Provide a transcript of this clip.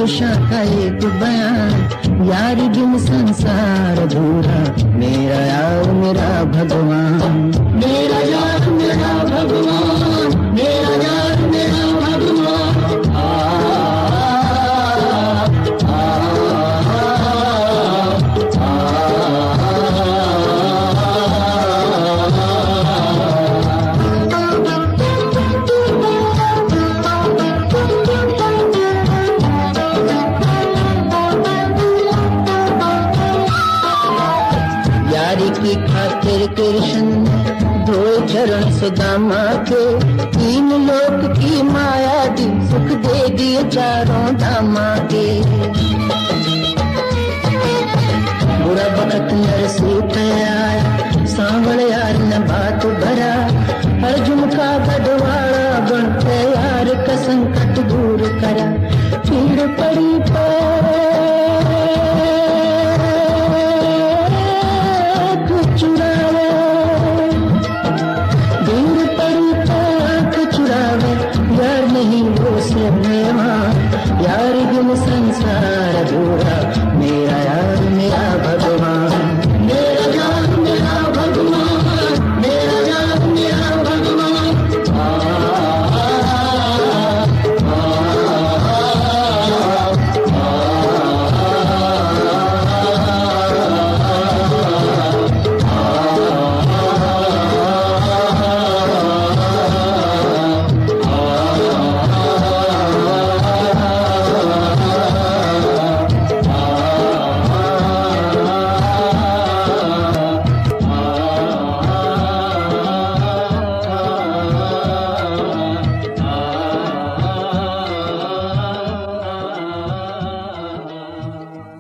गुलशन का एक बयान, यारी बिन संसार अधूरा, मेरा यार मेरा भगवान, मेरा यार मेरा भगवान, मेरा यार मेरा भगवान। की खातिर कृष्ण दो चरण सुदामा के, तीन लोक की माया दी, सुख दे दिए चारों धामा के। बुरा वक्त नरसूत आया, सांवल यार ने बात भरा, अर्जुन का गढ़वाड़ा बनते यार का संकट दूर करा।